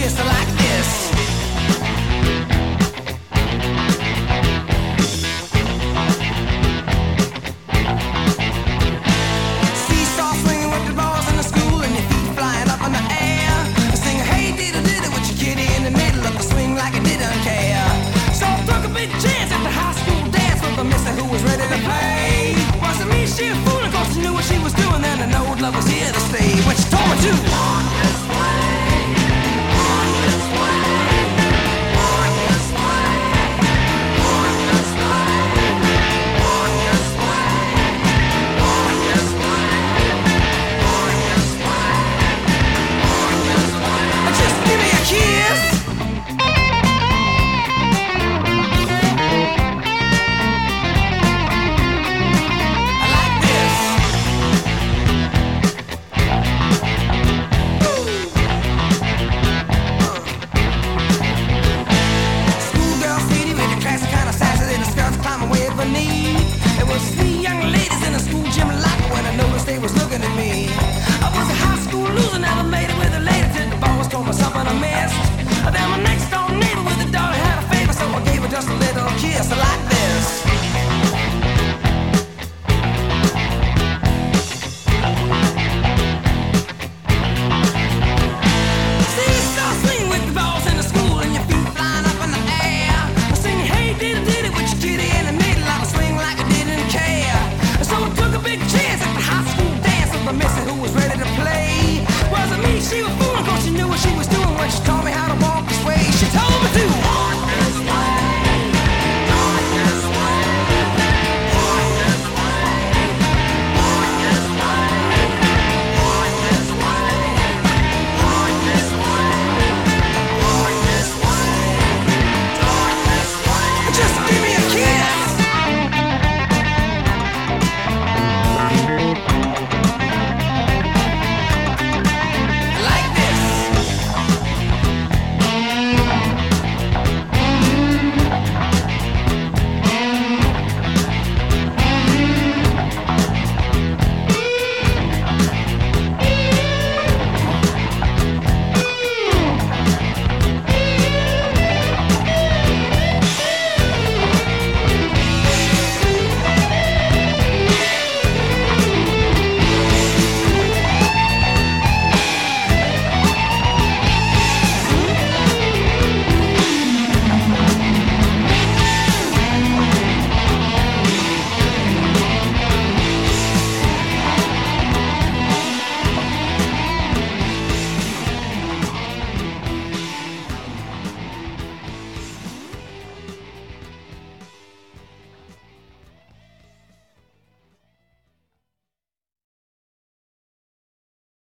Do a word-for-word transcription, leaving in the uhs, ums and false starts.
kiss like this. Seesaw swinging with the balls in the school and your feet flying up in the air. Sing hey diddle diddle with your kitty in the middle of the swing like it didn't care. So I took a big chance at the high school dance with a mister who was ready to play. Wasn't me, she a fool, of course she knew what she was doing. Then I know love was here to stay when she told me to walk this way. It was three young ladies in a school gym locker when I noticed they was looking at me. I was a high school loser, never made it with a lady till the boss told me something I missed. Then my next door